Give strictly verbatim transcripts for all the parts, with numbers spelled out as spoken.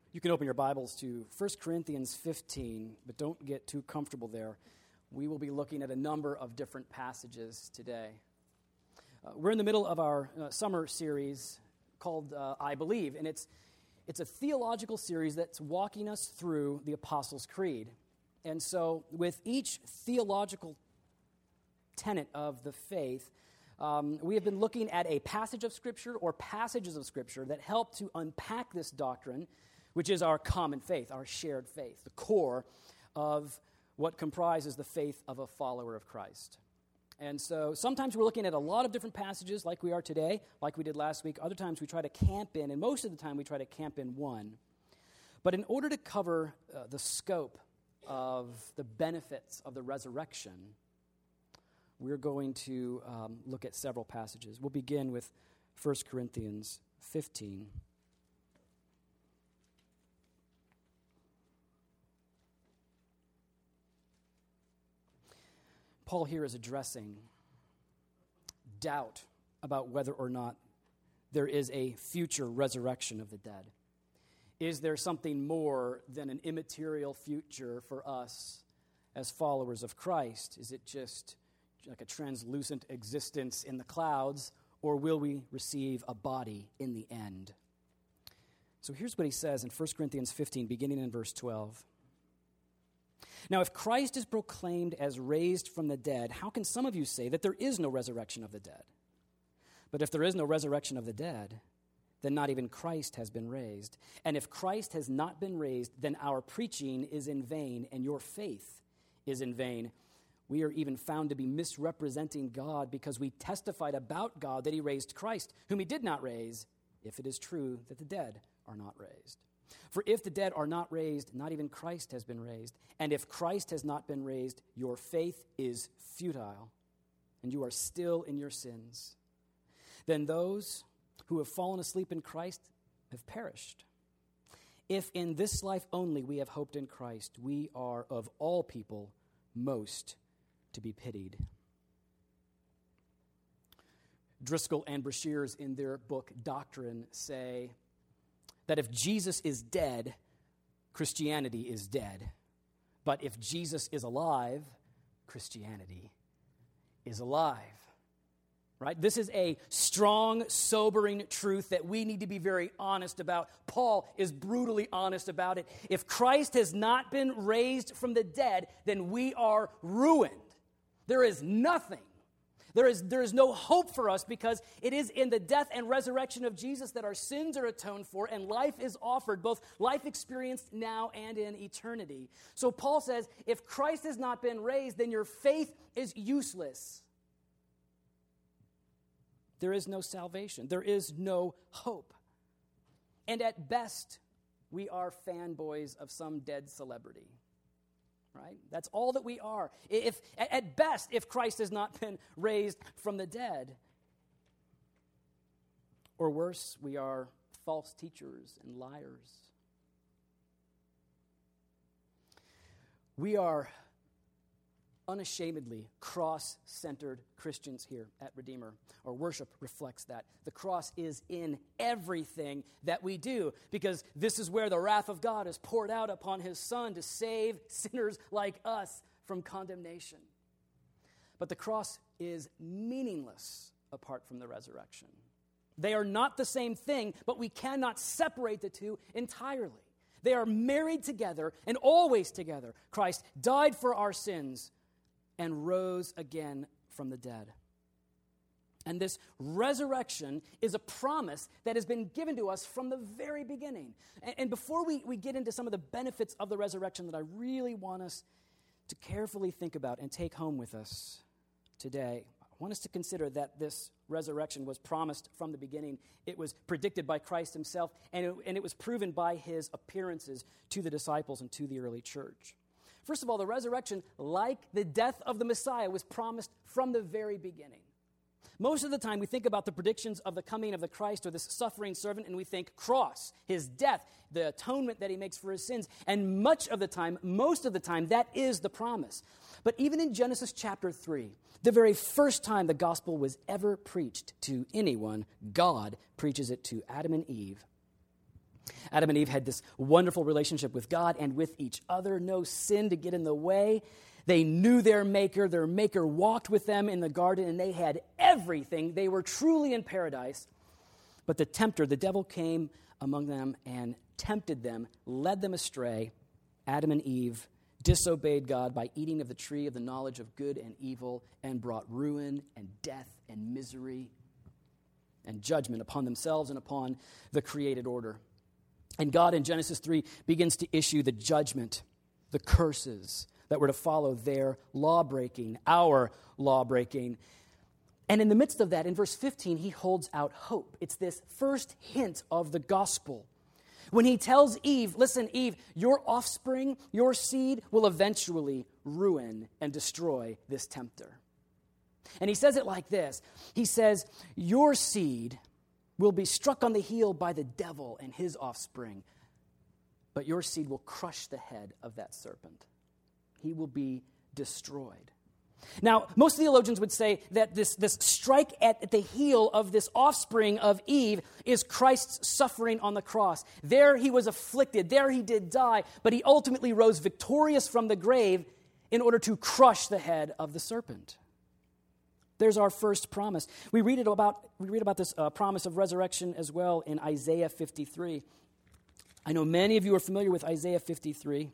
You can open your Bibles to First Corinthians fifteen, but don't get too comfortable there. We will be looking at a number of different passages today. Uh, we're in the middle of our uh, summer series called uh, I Believe, and it's it's a theological series that's walking us through the Apostles' Creed. And so with each theological tenet of the faith, um, we have been looking at a passage of Scripture or passages of Scripture that help to unpack this doctrine, which is our common faith, our shared faith, the core of what comprises the faith of a follower of Christ. And so sometimes we're looking at a lot of different passages like we are today, like we did last week. Other times we try to camp in, and most of the time we try to camp in one. But in order to cover uh, the scope of the benefits of the resurrection, we're going to um, look at several passages. We'll begin with First Corinthians fifteen. Paul here is addressing doubt about whether or not there is a future resurrection of the dead. Is there something more than an immaterial future for us as followers of Christ? Is it just like a translucent existence in the clouds, or will we receive a body in the end? So here's what he says in First Corinthians fifteen, beginning in verse twelve. Now, if Christ is proclaimed as raised from the dead, how can some of you say that there is no resurrection of the dead? But if there is no resurrection of the dead, then not even Christ has been raised. And if Christ has not been raised, then our preaching is in vain, and your faith is in vain. We are even found to be misrepresenting God because we testified about God that he raised Christ, whom he did not raise, if it is true that the dead are not raised. For if the dead are not raised, not even Christ has been raised. And if Christ has not been raised, your faith is futile, and you are still in your sins. Then those who have fallen asleep in Christ have perished. If in this life only we have hoped in Christ, we are of all people most to be pitied. Driscoll and Breshears in their book Doctrine say that if Jesus is dead, Christianity is dead. But if Jesus is alive, Christianity is alive. Right? This is a strong, sobering truth that we need to be very honest about. Paul is brutally honest about it. If Christ has not been raised from the dead, then we are ruined. There is nothing. There is, there is no hope for us because it is in the death and resurrection of Jesus that our sins are atoned for and life is offered, both life experienced now and in eternity. So Paul says, if Christ has not been raised, then your faith is useless. There is no salvation. There is no hope. And at best, we are fanboys of some dead celebrity. Right? That's all that we are. If at best, if Christ has not been raised from the dead. Or worse, we are false teachers and liars. We are unashamedly cross-centered Christians here at Redeemer. Our worship reflects that. The cross is in everything that we do because this is where the wrath of God is poured out upon his Son to save sinners like us from condemnation. But the cross is meaningless apart from the resurrection. They are not the same thing, but we cannot separate the two entirely. They are married together and always together. Christ died for our sins and rose again from the dead. And this resurrection is a promise that has been given to us from the very beginning. And, and before we, we get into some of the benefits of the resurrection that I really want us to carefully think about and take home with us today, I want us to consider that this resurrection was promised from the beginning. It was predicted by Christ himself, and it, and it was proven by his appearances to the disciples and to the early church. First of all, the resurrection, like the death of the Messiah, was promised from the very beginning. Most of the time, we think about the predictions of the coming of the Christ or this suffering servant, and we think cross, his death, the atonement that he makes for his sins. And much of the time, most of the time, that is the promise. But even in Genesis chapter three, the very first time the gospel was ever preached to anyone, God preaches it to Adam and Eve. Adam and Eve had this wonderful relationship with God and with each other, no sin to get in the way. They knew their Maker. Their Maker walked with them in the garden, and they had everything. They were truly in paradise. But the tempter, the devil, came among them and tempted them, led them astray. Adam and Eve disobeyed God by eating of the tree of the knowledge of good and evil, and brought ruin and death and misery and judgment upon themselves and upon the created order. And God in Genesis three begins to issue the judgment, the curses that were to follow their law-breaking, our law-breaking. And in the midst of that, in verse fifteen, he holds out hope. It's this first hint of the gospel. When he tells Eve, listen, Eve, your offspring, your seed will eventually ruin and destroy this tempter. And he says it like this. He says, your seed will be struck on the heel by the devil and his offspring, but your seed will crush the head of that serpent. He will be destroyed. Now, most theologians would say that this, this strike at the heel of this offspring of Eve is Christ's suffering on the cross. There he was afflicted, there he did die, but he ultimately rose victorious from the grave in order to crush the head of the serpent. There's our first promise. We read it about we read about this uh, promise of resurrection as well in Isaiah fifty-three. I know many of you are familiar with Isaiah fifty-three.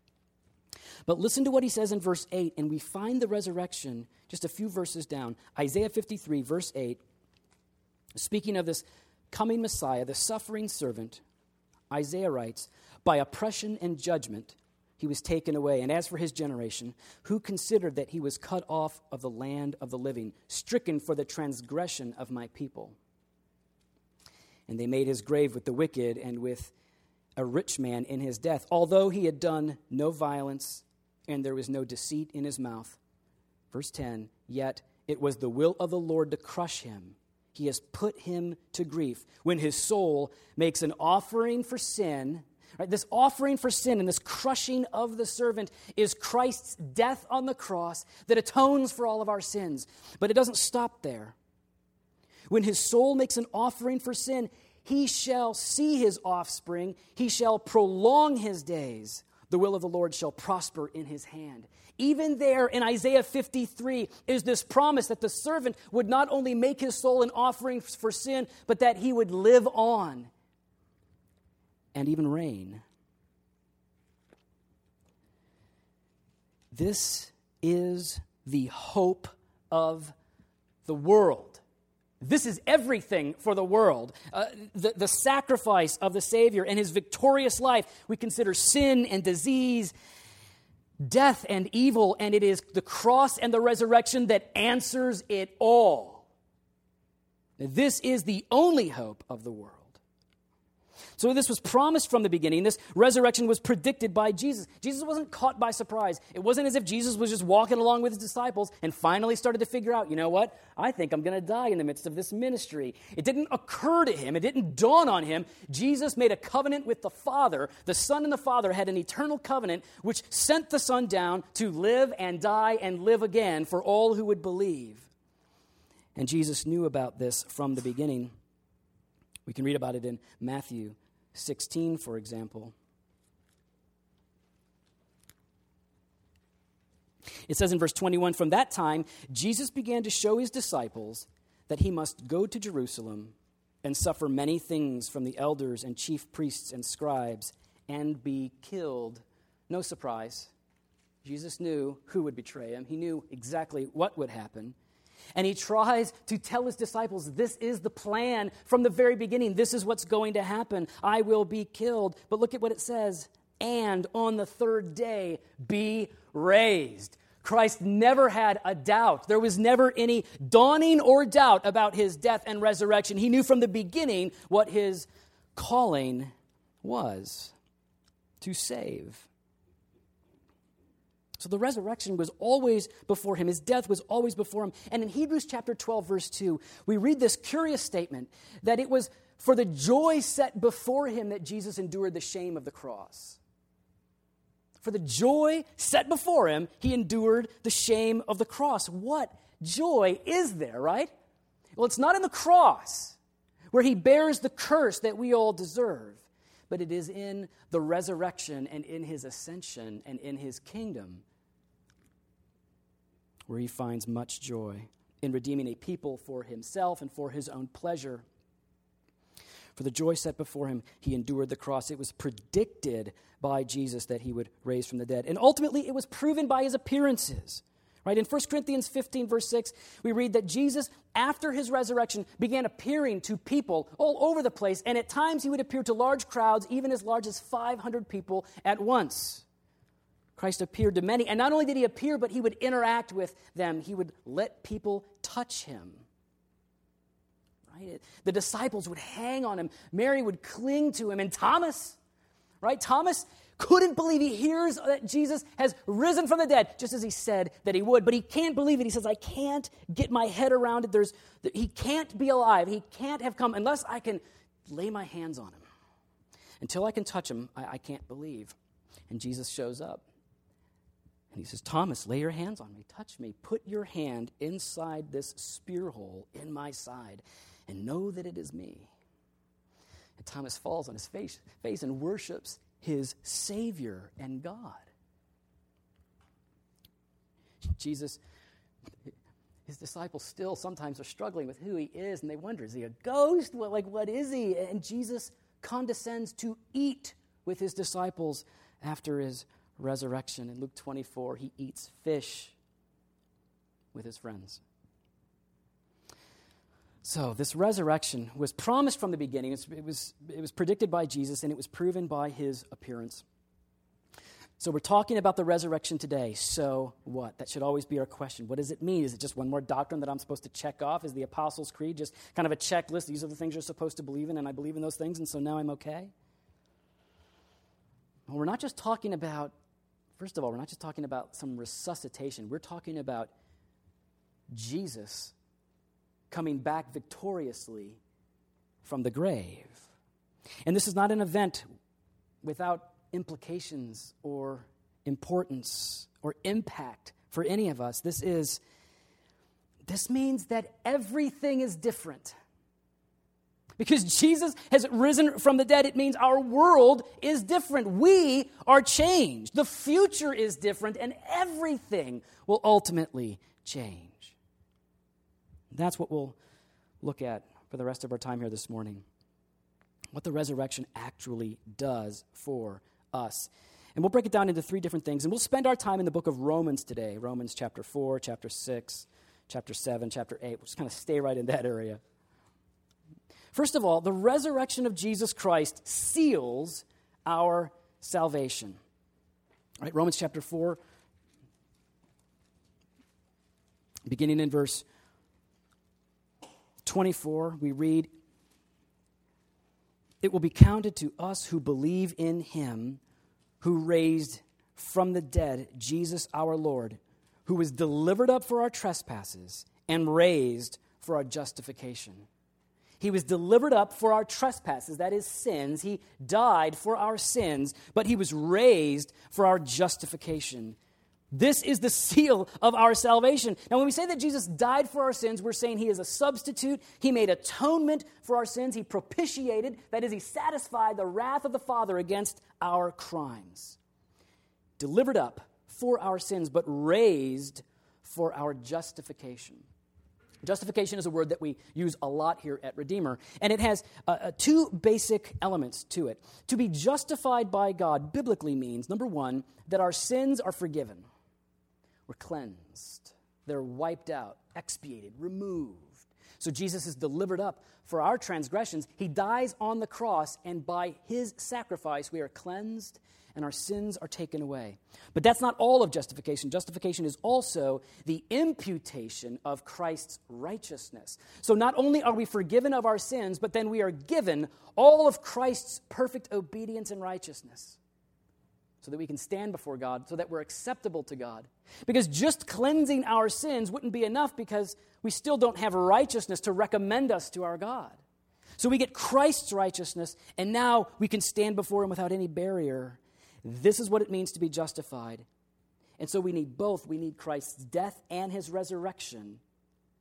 But listen to what he says in verse eight, and we find the resurrection just a few verses down. Isaiah fifty-three, verse eight, speaking of this coming Messiah, the suffering servant, Isaiah writes, by oppression and judgment he was taken away. And as for his generation, who considered that he was cut off of the land of the living, stricken for the transgression of my people? And they made his grave with the wicked and with a rich man in his death, although he had done no violence and there was no deceit in his mouth. Verse ten, yet it was the will of the Lord to crush him. He has put him to grief. When his soul makes an offering for sin, right, this offering for sin and this crushing of the servant is Christ's death on the cross that atones for all of our sins. But it doesn't stop there. When his soul makes an offering for sin, he shall see his offspring. He shall prolong his days. The will of the Lord shall prosper in his hand. Even there in Isaiah fifty-three is this promise that the servant would not only make his soul an offering for sin, but that he would live on and even reign. This is the hope of the world. This is everything for the world. Uh, the, the sacrifice of the Savior and his victorious life, we consider sin and disease, death and evil, and it is the cross and the resurrection that answers it all. This is the only hope of the world. So this was promised from the beginning. This resurrection was predicted by Jesus. Jesus wasn't caught by surprise. It wasn't as if Jesus was just walking along with his disciples and finally started to figure out, you know what? I think I'm going to die in the midst of this ministry. It didn't occur to him. It didn't dawn on him. Jesus made a covenant with the Father. The Son and the Father had an eternal covenant which sent the Son down to live and die and live again for all who would believe. And Jesus knew about this from the beginning. We can read about it in Matthew sixteen, for example. It says in verse twenty-one, from that time, Jesus began to show his disciples that he must go to Jerusalem and suffer many things from the elders and chief priests and scribes and be killed. No surprise. Jesus knew who would betray him. He knew exactly what would happen. And he tries to tell his disciples, this is the plan from the very beginning. This is what's going to happen. I will be killed. But look at what it says. And on the third day, be raised. Christ never had a doubt. There was never any dawning or doubt about his death and resurrection. He knew from the beginning what his calling was, to save. So the resurrection was always before him. His death was always before him. And in Hebrews chapter twelve, verse two, we read this curious statement that it was for the joy set before him that Jesus endured the shame of the cross. For the joy set before him, he endured the shame of the cross. What joy is there, right? Well, it's not in the cross where he bears the curse that we all deserve. but it is in the resurrection and in his ascension and in his kingdom where he finds much joy in redeeming a people for himself and for his own pleasure. For the joy set before him, he endured the cross. It was predicted by Jesus that he would raise from the dead. And ultimately, it was proven by his appearances. Right? In First Corinthians fifteen, verse six, we read that Jesus, after his resurrection, began appearing to people all over the place, and at times he would appear to large crowds, even as large as five hundred people at once. Christ appeared to many, and not only did he appear, but he would interact with them. He would let people touch him. Right? The disciples would hang on him. Mary would cling to him, and Thomas, right? Thomas couldn't believe he hears that Jesus has risen from the dead, just as he said that he would. But he can't believe it. He says, I can't get my head around it. There's, he can't be alive. He can't have come unless I can lay my hands on him. Until I can touch him, I, I can't believe. And Jesus shows up. And he says, Thomas, lay your hands on me. Touch me. Put your hand inside this spear hole in my side and know that it is me. And Thomas falls on his face, face and worships his Savior and God. Jesus, his disciples still sometimes are struggling with who he is, and they wonder, is he a ghost? What, like, what is he? And Jesus condescends to eat with his disciples after his resurrection. In Luke twenty-four, he eats fish with his friends. So this resurrection was promised from the beginning. It was, it was predicted by Jesus, and it was proven by his appearance. So we're talking about the resurrection today. So what? That should always be our question. What does it mean? Is it just one more doctrine that I'm supposed to check off? Is the Apostles' Creed just kind of a checklist? These are the things you're supposed to believe in, and I believe in those things, and so now I'm okay? Well, we're not just talking about, first of all, we're not just talking about some resuscitation. We're talking about Jesus coming back victoriously from the grave. And this is not an event without implications or importance or impact for any of us. This is, this means that everything is different. Because Jesus has risen from the dead, it means our world is different. We are changed. The future is different, and everything will ultimately change. That's what we'll look at for the rest of our time here this morning. What the resurrection actually does for us. And we'll break it down into three different things. And we'll spend our time in the book of Romans today. Romans chapter four, chapter six, chapter seven, chapter eight. We'll just kind of stay right in that area. First of all, the resurrection of Jesus Christ seals our salvation. All right, Romans chapter four, beginning in verse twenty-four, we read, "It will be counted to us who believe in him who raised from the dead Jesus our Lord, who was delivered up for our trespasses and raised for our justification." He was delivered up for our trespasses, that is sins. He died for our sins, but he was raised for our justification. This is the seal of our salvation. Now, when we say that Jesus died for our sins, we're saying he is a substitute. He made atonement for our sins. He propitiated, that is, he satisfied the wrath of the Father against our crimes. Delivered up for our sins, but raised for our justification. Justification is a word that we use a lot here at Redeemer, and it has uh, uh, two basic elements to it. To be justified by God biblically means, number one, that our sins are forgiven. We're cleansed. They're wiped out, expiated, removed. So Jesus is delivered up for our transgressions. He dies on the cross, and by his sacrifice, we are cleansed and our sins are taken away. But that's not all of justification. Justification is also the imputation of Christ's righteousness. So not only are we forgiven of our sins, but then we are given all of Christ's perfect obedience and righteousness so that we can stand before God, so that we're acceptable to God. Because just cleansing our sins wouldn't be enough because we still don't have righteousness to recommend us to our God. So we get Christ's righteousness, and now we can stand before him without any barrier. This is what it means to be justified. And so we need both. We need Christ's death and his resurrection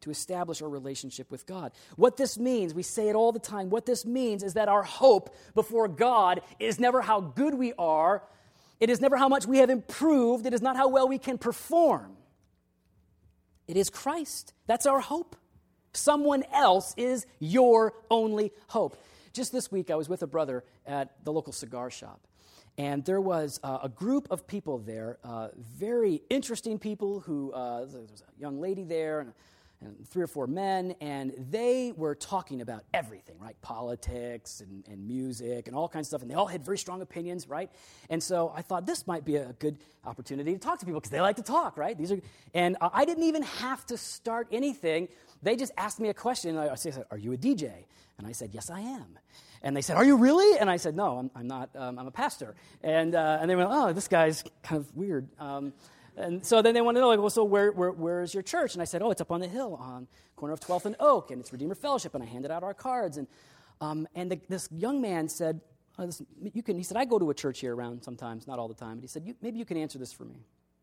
to establish our relationship with God. What this means, we say it all the time, what this means is that our hope before God is never how good we are. It is never how much we have improved. It is not how well we can perform. It is Christ. That's our hope. Someone else is your only hope. Just this week, I was with a brother at the local cigar shop. And there was uh, a group of people there, uh, very interesting people who, uh, there was a young lady there and, and three or four men, and they were talking about everything, right? Politics and, and music and all kinds of stuff, and they all had very strong opinions, right? And so I thought this might be a good opportunity to talk to people because they like to talk, right? These are, and uh, I didn't even have to start anything. They just asked me a question. I said, "Are you a D J?" And I said, "Yes, I am." And they said, "Are you really?" And I said, "No, I'm, I'm not. Um, I'm a pastor." And uh, and they went, "Oh, this guy's kind of weird." Um, and so then they wanted to know, like, well, so where, where where is your church? And I said, "Oh, it's up on the hill on corner of twelfth and Oak, and it's Redeemer Fellowship." And I handed out our cards. And um, and the, this young man said, oh, this, "You can." He said, "I go to a church here around sometimes, not all the time." But he said, you, "Maybe you can answer this for me."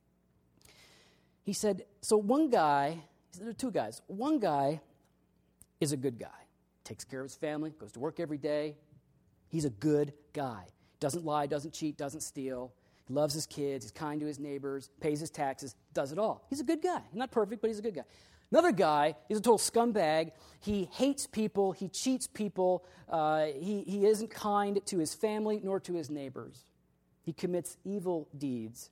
He said, "So one guy, he said, there are two guys. One guy is a good guy. Takes care of his family, goes to work every day. He's a good guy. Doesn't lie, doesn't cheat, doesn't steal. He loves his kids, he's kind to his neighbors, pays his taxes, does it all. He's a good guy. Not perfect, but he's a good guy. Another guy, he's a total scumbag. He hates people, he cheats people, uh, he, he isn't kind to his family nor to his neighbors. He commits evil deeds.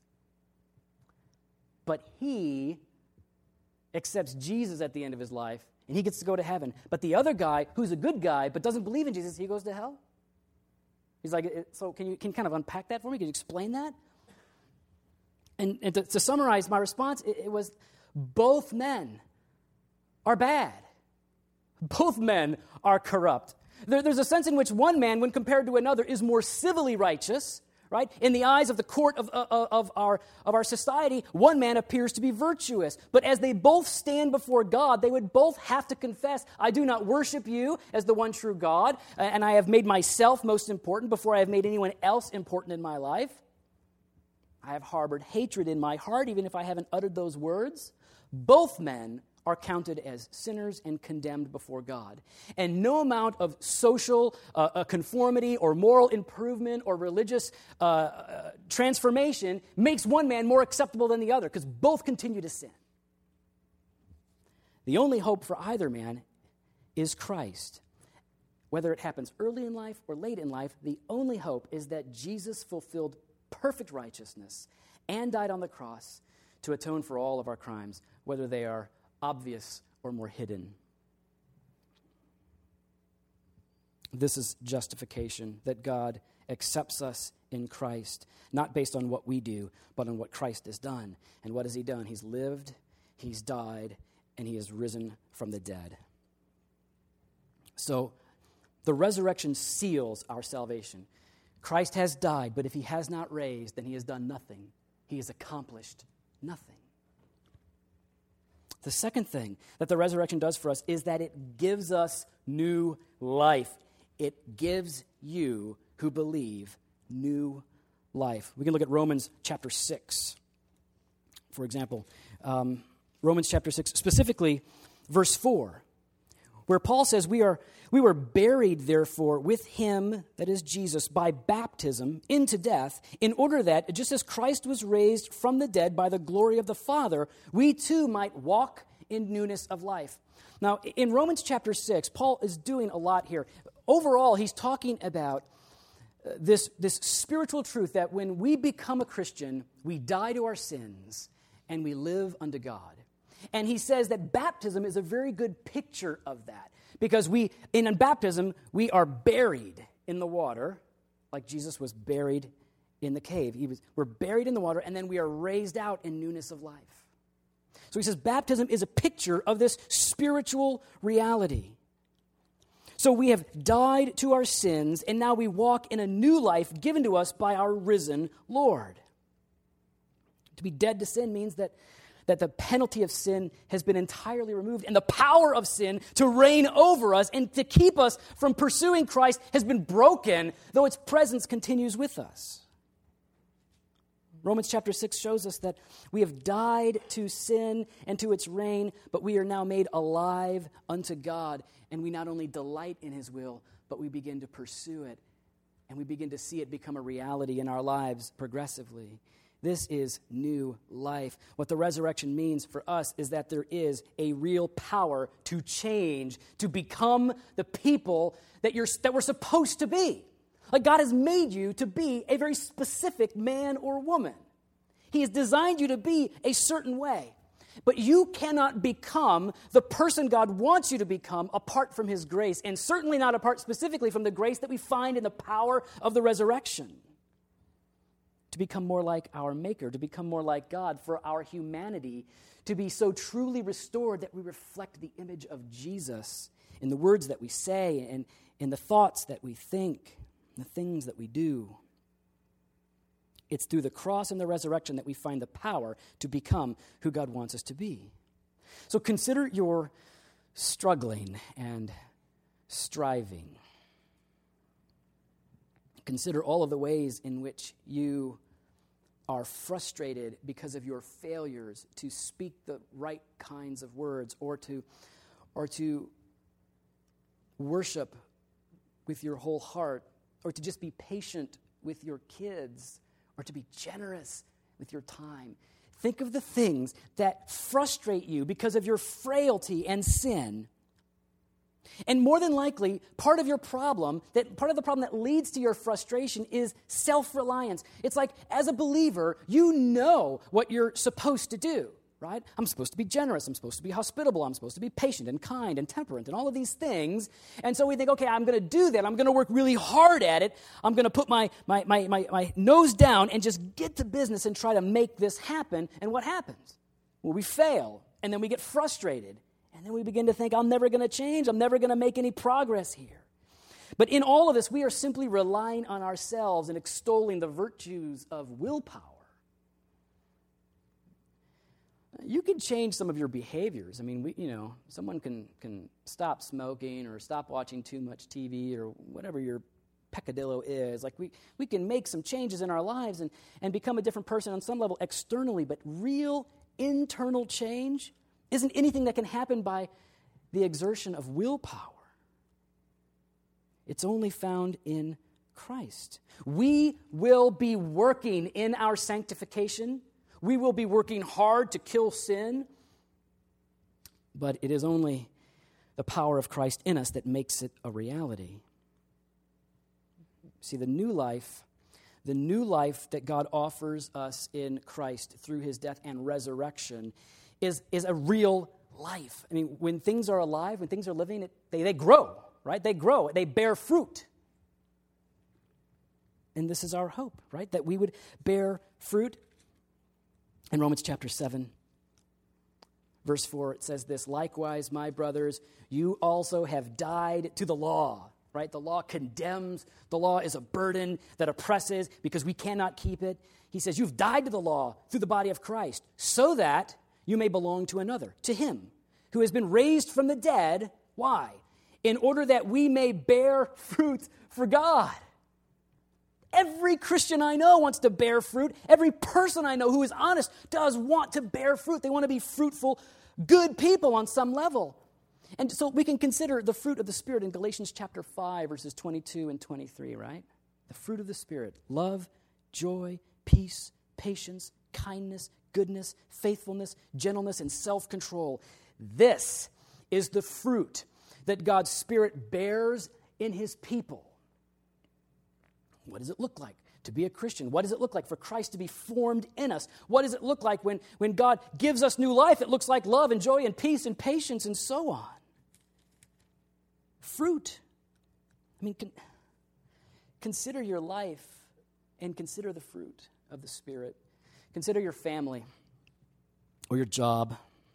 But he accepts Jesus at the end of his life, and he gets to go to heaven. But the other guy, who's a good guy but doesn't believe in Jesus, he goes to hell. He's like, so can you can you kind of unpack that for me? Can you explain that? And, and to, to summarize my response, it, it was both men are bad. Both men are corrupt. There, there's a sense in which one man, when compared to another, is more civilly righteous, right? In the eyes of the court of, of, of, our, of our society, one man appears to be virtuous. But as they both stand before God, they would both have to confess, "I do not worship you as the one true God, and I have made myself most important before I have made anyone else important in my life. I have harbored hatred in my heart, even if I haven't uttered those words." Both men are counted as sinners and condemned before God. And no amount of social uh, uh, conformity or moral improvement or religious uh, uh, transformation makes one man more acceptable than the other, because both continue to sin. The only hope for either man is Christ. Whether it happens early in life or late in life, the only hope is that Jesus fulfilled perfect righteousness and died on the cross to atone for all of our crimes, whether they are obvious or more hidden. This is justification, that God accepts us in Christ, not based on what we do, but on what Christ has done. And what has he done? He's lived, he's died, and he has risen from the dead. So the resurrection seals our salvation. Christ has died, but if he has not raised, then he has done nothing. He has accomplished nothing. The second thing that the resurrection does for us is that it gives us new life. It gives you who believe new life. We can look at Romans chapter six, for example. Um, Romans chapter six, specifically verse four, where Paul says, we are we were buried, therefore, with him, that is Jesus, by baptism into death, in order that, just as Christ was raised from the dead by the glory of the Father, we too might walk in newness of life. Now, in Romans chapter six, Paul is doing a lot here. Overall, he's talking about uh, this, this spiritual truth that when we become a Christian, we die to our sins and we live unto God. And he says that baptism is a very good picture of that. Because we, in baptism, we are buried in the water, like Jesus was buried in the cave. He was, we're buried in the water, and then we are raised out in newness of life. So he says baptism is a picture of this spiritual reality. So we have died to our sins, and now we walk in a new life given to us by our risen Lord. To be dead to sin means that that the penalty of sin has been entirely removed, and the power of sin to reign over us and to keep us from pursuing Christ has been broken, though its presence continues with us. Romans chapter six shows us that we have died to sin and to its reign, but we are now made alive unto God. And we not only delight in his will, but we begin to pursue it. And we begin to see it become a reality in our lives progressively. This is new life. What the resurrection means for us is that there is a real power to change, to become the people that you're that we're supposed to be. Like God has made you to be a very specific man or woman. He has designed you to be a certain way. But you cannot become the person God wants you to become apart from his grace, and certainly not apart specifically from the grace that we find in the power of the resurrection. To become more like our Maker, to become more like God, for our humanity to be so truly restored that we reflect the image of Jesus in the words that we say and in the thoughts that we think, the things that we do. It's through the cross and the resurrection that we find the power to become who God wants us to be. So consider your struggling and striving. Consider all of the ways in which you are frustrated because of your failures to speak the right kinds of words or to, or to worship with your whole heart, or to just be patient with your kids, or to be generous with your time. Think of the things that frustrate you because of your frailty and sin. And more than likely, part of your problem, that part of the problem that leads to your frustration is self-reliance. It's like, as a believer, you know what you're supposed to do, right? I'm supposed to be generous. I'm supposed to be hospitable. I'm supposed to be patient and kind and temperate and all of these things. And so we think, okay, I'm going to do that. I'm going to work really hard at it. I'm going to put my, my, my, my, my nose down and just get to business and try to make this happen. And what happens? Well, we fail, and then we get frustrated. And then we begin to think, I'm never going to change. I'm never going to make any progress here. But in all of this, we are simply relying on ourselves and extolling the virtues of willpower. You can change some of your behaviors. I mean, we, you know, someone can, can stop smoking or stop watching too much T V or whatever your peccadillo is. Like we, we can make some changes in our lives and, and become a different person on some level externally, but real internal change isn't anything that can happen by the exertion of willpower. It's only found in Christ. We will be working in our sanctification. We will be working hard to kill sin. But it is only the power of Christ in us that makes it a reality. See, the new life, the new life that God offers us in Christ through his death and resurrection is, is a real life. I mean, when things are alive, when things are living, it, they, they grow, right? They grow. They bear fruit. And this is our hope, right? That we would bear fruit. In Romans chapter seven, verse four, it says this, likewise, my brothers, you also have died to the law, right? The law condemns. The law is a burden that oppresses because we cannot keep it. He says, you've died to the law through the body of Christ so that you may belong to another, to him who has been raised from the dead. Why? In order that we may bear fruit for God. Every Christian I know wants to bear fruit. Every person I know who is honest does want to bear fruit. They want to be fruitful, good people on some level. And so we can consider the fruit of the Spirit in Galatians chapter five, verses twenty-two and twenty-three, right? The fruit of the Spirit, love, joy, peace, patience, kindness, goodness, faithfulness, gentleness, and self-control. This is the fruit that God's Spirit bears in his people. What does it look like to be a Christian? What does it look like for Christ to be formed in us? What does it look like when, when God gives us new life? It looks like love and joy and peace and patience and so on. Fruit. I mean, con- consider your life and consider the fruit of the Spirit. Consider your family or your job,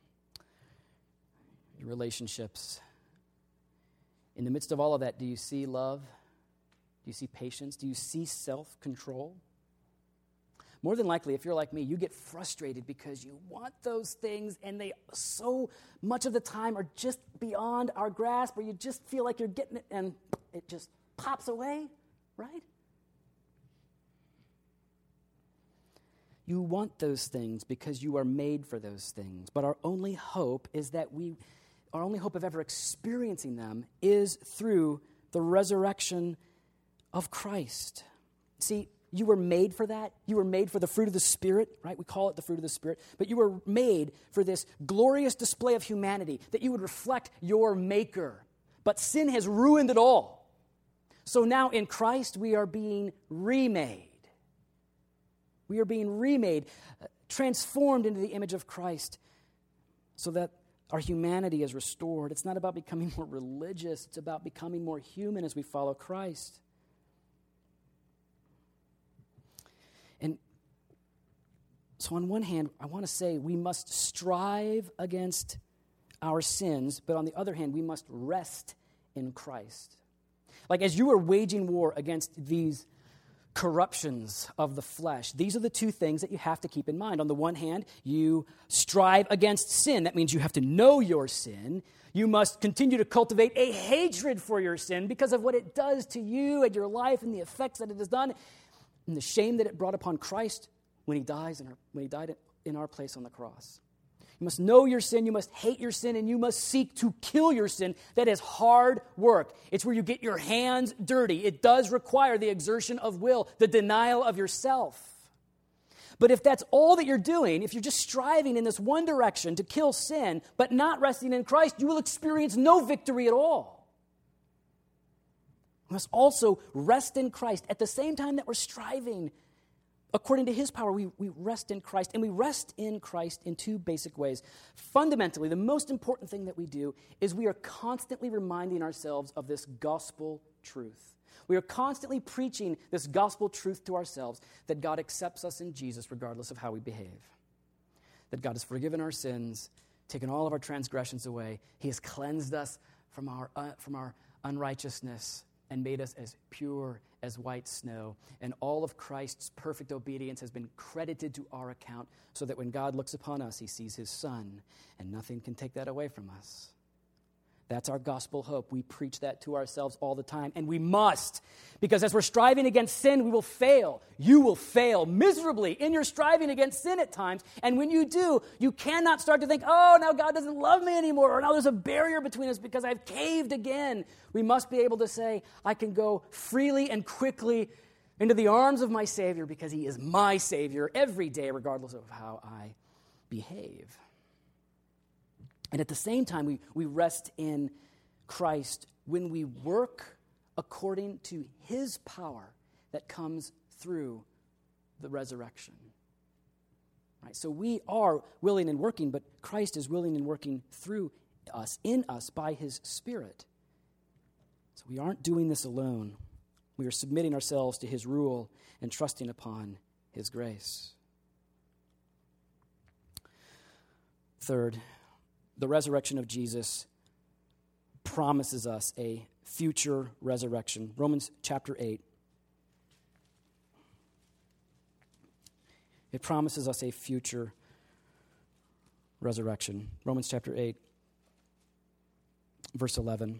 your relationships. In the midst of all of that, do you see love? Do you see patience? Do you see self-control? More than likely, if you're like me, you get frustrated because you want those things and they so much of the time are just beyond our grasp, or you just feel like you're getting it and it just pops away, right? You want those things because you are made for those things. But our only hope is that we, our only hope of ever experiencing them is through the resurrection of Christ. See, you were made for that. You were made for the fruit of the Spirit, right? We call it the fruit of the Spirit. But you were made for this glorious display of humanity, that you would reflect your Maker. But sin has ruined it all. So now in Christ, we are being remade. We are being remade, transformed into the image of Christ so that our humanity is restored. It's not about becoming more religious. It's about becoming more human as we follow Christ. And so on one hand, I want to say we must strive against our sins, but on the other hand, we must rest in Christ. Like as you are waging war against these corruptions of the flesh, these are the two things that you have to keep in mind. On the one hand, you strive against sin. That means you have to know your sin. You must continue to cultivate a hatred for your sin because of what it does to you and your life and the effects that it has done and the shame that it brought upon Christ when he dies in our, when he died in our place on the cross. You must know your sin, you must hate your sin, and you must seek to kill your sin. That is hard work. It's where you get your hands dirty. It does require the exertion of will, the denial of yourself. But if that's all that you're doing, if you're just striving in this one direction to kill sin, but not resting in Christ, you will experience no victory at all. We must also rest in Christ at the same time that we're striving. According to his power, we, we rest in Christ, and we rest in Christ in two basic ways. Fundamentally, the most important thing that we do is we are constantly reminding ourselves of this gospel truth. We are constantly preaching this gospel truth to ourselves, that God accepts us in Jesus regardless of how we behave, that God has forgiven our sins, taken all of our transgressions away. He has cleansed us from our, uh, from our unrighteousness and made us as pure as white snow. And all of Christ's perfect obedience has been credited to our account so that when God looks upon us, he sees his Son, and nothing can take that away from us. That's our gospel hope. We preach that to ourselves all the time, and we must, because as we're striving against sin, we will fail. You will fail miserably in your striving against sin at times, and when you do, you cannot start to think, oh, now God doesn't love me anymore, or now there's a barrier between us because I've caved again. We must be able to say, I can go freely and quickly into the arms of my Savior because he is my Savior every day, regardless of how I behave. And at the same time, we, we rest in Christ when we work according to his power that comes through the resurrection. Right? So we are willing and working, but Christ is willing and working through us, in us, by his Spirit. So we aren't doing this alone. We are submitting ourselves to his rule and trusting upon his grace. Third, the resurrection of Jesus promises us a future resurrection. Romans chapter eight. It promises us a future resurrection. Romans chapter eight, verse eleven.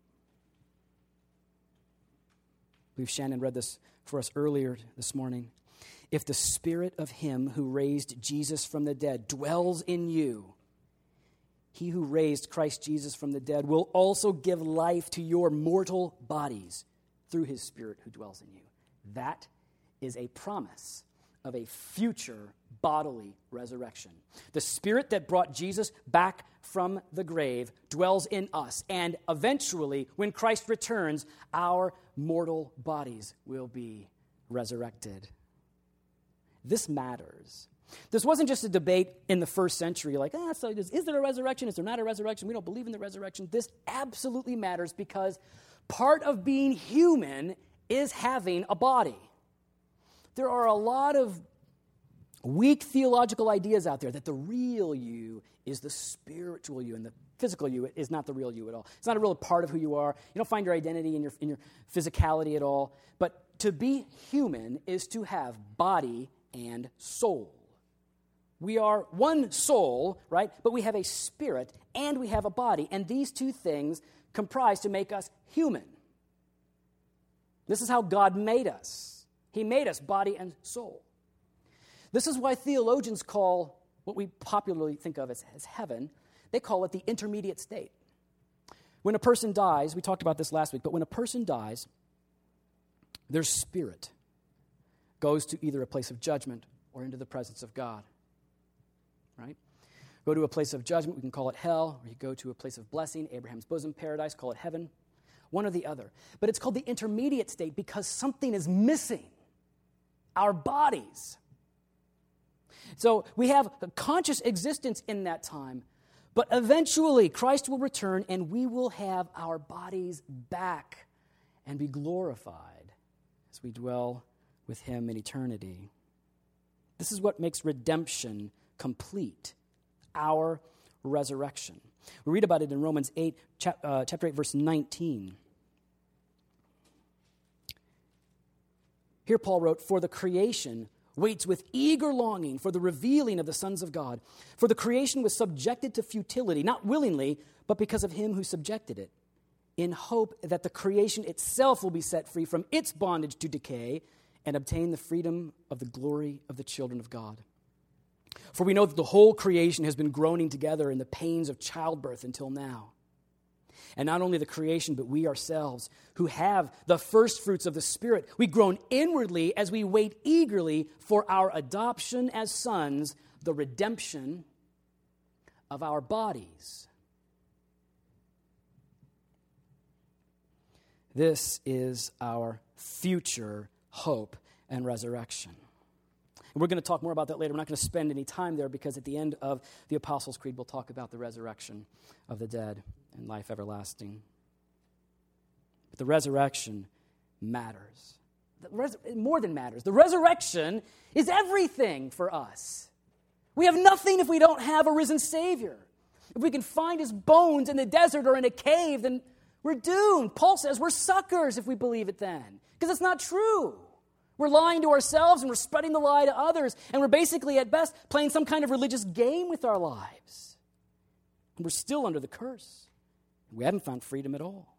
I believe Shannon read this for us earlier this morning. If the Spirit of him who raised Jesus from the dead dwells in you, he who raised Christ Jesus from the dead will also give life to your mortal bodies through his Spirit who dwells in you. That is a promise of a future bodily resurrection. The Spirit that brought Jesus back from the grave dwells in us, and eventually, when Christ returns, our mortal bodies will be resurrected. This matters. This wasn't just a debate in the first century, like, ah, so is, is there a resurrection? Is there not a resurrection? We don't believe in the resurrection. This absolutely matters because part of being human is having a body. There are a lot of weak theological ideas out there that the real you is the spiritual you, and the physical you is not the real you at all. It's not a real part of who you are. You don't find your identity in your, in your physicality at all. But to be human is to have body and soul. We are one soul, right? But we have a spirit and we have a body. And these two things comprise to make us human. This is how God made us. He made us body and soul. This is why theologians call what we popularly think of as, as heaven, they call it the intermediate state. When a person dies, we talked about this last week, but when a person dies, their spirit goes to either a place of judgment or into the presence of God, right? Go to a place of judgment, we can call it hell, or you go to a place of blessing, Abraham's bosom, paradise, call it heaven, one or the other. But it's called the intermediate state because something is missing, our bodies. So we have a conscious existence in that time, but eventually Christ will return and we will have our bodies back and be glorified as we dwell with him in eternity. This is what makes redemption complete, our resurrection. We read about it in Romans eight, chap, uh, chapter eight, verse nineteen. Here Paul wrote, "For the creation waits with eager longing for the revealing of the sons of God. For the creation was subjected to futility, not willingly, but because of him who subjected it, in hope that the creation itself will be set free from its bondage to decay and obtain the freedom of the glory of the children of God. For we know that the whole creation has been groaning together in the pains of childbirth until now. And not only the creation, but we ourselves, who have the first fruits of the Spirit, we groan inwardly as we wait eagerly for our adoption as sons, the redemption of our bodies." This is our future hope and resurrection. And we're going to talk more about that later. We're not going to spend any time there because at the end of the Apostles' Creed, we'll talk about the resurrection of the dead and life everlasting. But the resurrection matters. The res- more than matters. The resurrection is everything for us. We have nothing if we don't have a risen Savior. If we can find his bones in the desert or in a cave, then we're doomed. Paul says we're suckers if we believe it then, because it's not true. We're lying to ourselves and we're spreading the lie to others, and we're basically at best playing some kind of religious game with our lives. And we're still under the curse. We haven't found freedom at all.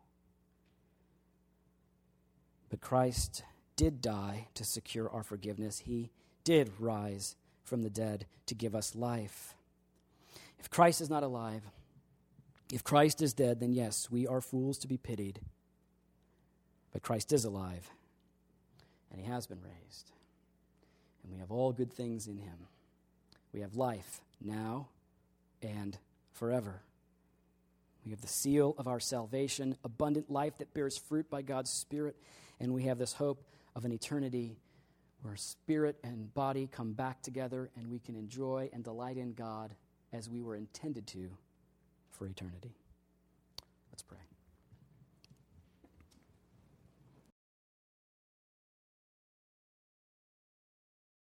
But Christ did die to secure our forgiveness. He did rise from the dead to give us life. If Christ is not alive, if Christ is dead, then yes, we are fools to be pitied. But Christ is alive, and he has been raised. And we have all good things in him. We have life now and forever. We have the seal of our salvation, abundant life that bears fruit by God's Spirit, and we have this hope of an eternity where spirit and body come back together and we can enjoy and delight in God as we were intended to for eternity. Let's pray.